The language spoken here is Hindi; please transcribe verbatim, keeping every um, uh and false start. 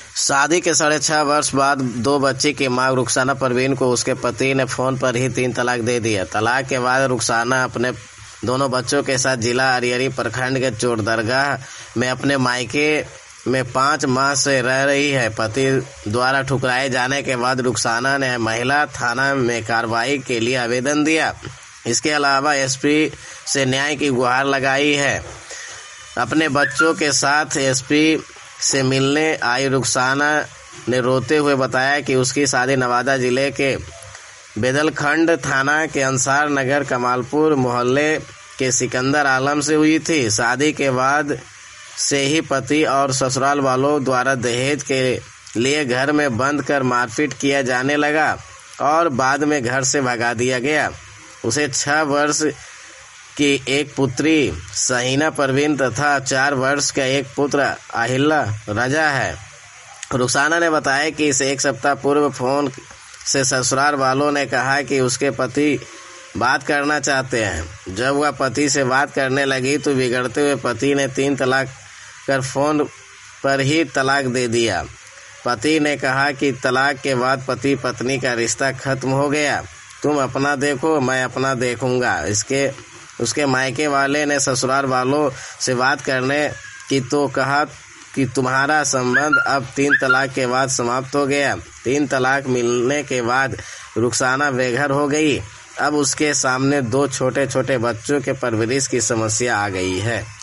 शादी के साढ़े छह वर्ष बाद दो बच्ची की मां रुखसाना परवीन को उसके पति ने फोन पर ही तीन तलाक दे दिया। तलाक के बाद रुखसाना अपने दोनों बच्चों के साथ जिला अरियरी प्रखंड के चोरदरगाह में अपने मायके में पाँच माह से रह रही है। पति द्वारा ठुकराए जाने के बाद रुखसाना ने महिला थाना में कार्रवाई के लिए आवेदन दिया। इसके अलावा एसपी से न्याय की गुहार लगाई है। अपने बच्चों के साथ एसपी से मिलने आई रुखसाना ने रोते हुए बताया कि उसकी शादी नवादा जिले के बेदलखंड थाना के अंसार नगर कमालपुर मोहल्ले के सिकंदर आलम से हुई थी। शादी के बाद से ही पति और ससुराल वालों द्वारा दहेज के लिए घर में बंद कर मारपीट किया जाने लगा और बाद में घर से भगा दिया गया। उसे छह वर्ष की एक पुत्री सहीना परवीन तथा चार वर्ष का एक पुत्र आहिला रजा है। रुखसाना ने बताया कि इसे एक सप्ताह पूर्व फोन से ससुराल वालों ने कहा कि उसके पति बात करना चाहते हैं। जब वह पति से बात करने लगी तो बिगड़ते हुए पति ने तीन तलाक कर फोन पर ही तलाक दे दिया। पति ने कहा कि तलाक के बाद पति पत्नी का रिश्ता खत्म हो गया, तुम अपना देखो मैं अपना देखूंगा। इसके उसके मायके वाले ने ससुराल वालों से बात करने की तो कहा कि तुम्हारा संबंध अब तीन तलाक के बाद समाप्त हो गया। तीन तलाक मिलने के बाद रुखसाना बेघर हो गई। अब उसके सामने दो छोटे छोटे बच्चों के परवरिश की समस्या आ गई है।